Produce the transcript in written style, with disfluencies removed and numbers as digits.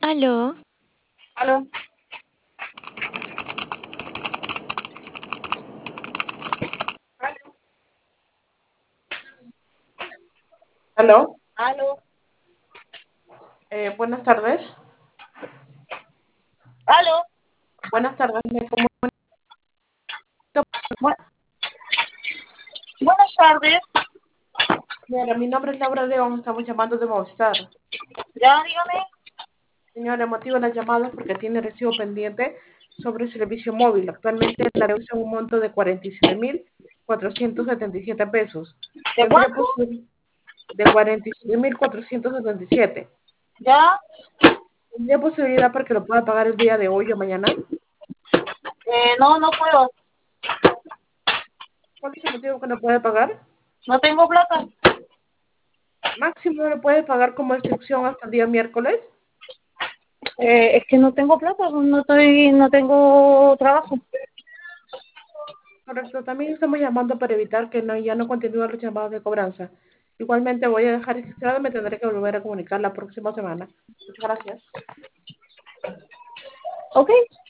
Aló, Aló, Aló, aló, buenas tardes. aló. Buenas tardes, me comunico. Bu- Buenas tardes. Señora, mi nombre es Laura León, estamos llamando de Movistar. Ya, dígame. Señora, el motivo de la llamada es porque tiene recibo pendiente sobre el servicio móvil. Actualmente la deuda es un monto de 47.477 pesos. ¿De ¿Tendría cuánto? de 47.477? Ya. ¿Tendría posibilidad para que lo pueda pagar el día de hoy o mañana? No, no puedo. ¿Cuál es el motivo que no puede pagar? No tengo plata. Máximo lo puede pagar como excepción hasta el día miércoles. Es que no tengo plata, no tengo trabajo. Correcto, también estamos llamando para evitar que ya no continúen los llamados de cobranza. Igualmente voy a dejar registrado y me tendré que volver a comunicar la próxima semana. Muchas gracias. ¿Ok?